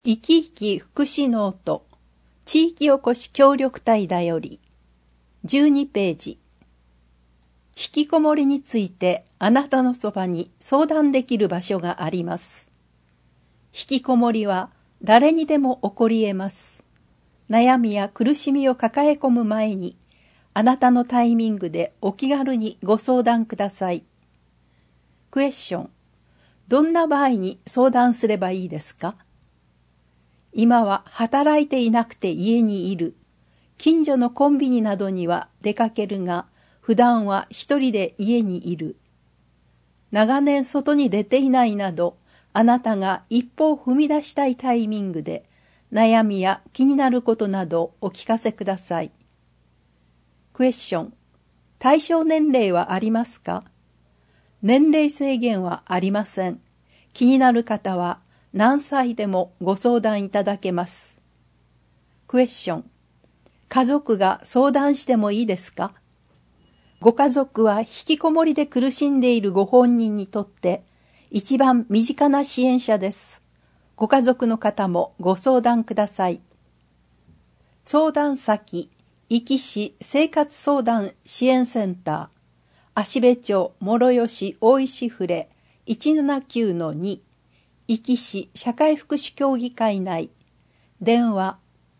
生き生き福祉ノート地域おこし協力隊だより12ページ。引きこもりについてあなたのそばに相談できる場所があります。引きこもりは誰にでも起こり得ます。悩みや苦しみを抱え込む前にあなたのタイミングでお気軽にご相談ください。クエスチョン。どんな場合に相談すればいいですか？今は働いていなくて家にいる。近所のコンビニなどには出かけるが、普段は一人で家にいる。長年外に出ていないなど、あなたが一歩を踏み出したいタイミングで、悩みや気になることなどお聞かせください。クエスチョン。対象年齢はありますか？年齢制限はありません。気になる方は、何歳でもご相談いただけます。クエスチョン。家族が相談してもいいですか？ご家族は引きこもりで苦しんでいるご本人にとって一番身近な支援者です。ご家族の方もご相談ください。相談先、壱岐市生活相談支援センター、芦部町諸吉大石触 179-2、壱岐市社会福祉協議会内、電話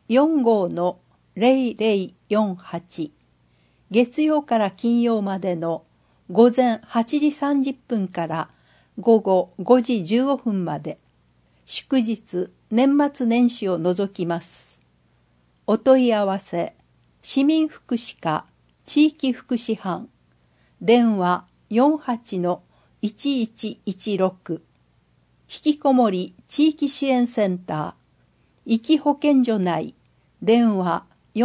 45-0048、月曜から金曜までの午前8時30分から午後5時15分まで、祝日、年末年始を除きます。お問い合わせ、市民福祉課地域福祉班、電話48-1116、引きこもり地域支援センター、壱岐保健所内、電話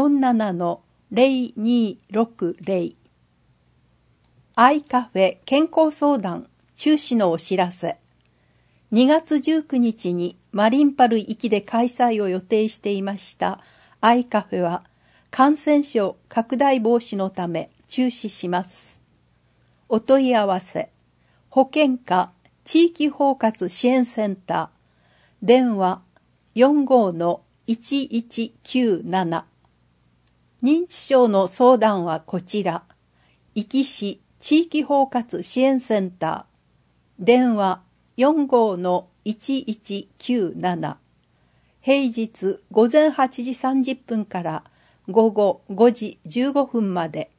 47-0260。アイカフェ健康相談中止のお知らせ。2月19日にマリンパル壱岐で開催を予定していましたアイカフェは感染症拡大防止のため中止します。お問い合わせ、保健課地域包括支援センター、電話45-1197。認知症の相談はこちら、壱岐市地域包括支援センター、電話45-1197。平日午前8時30分から午後5時15分まで。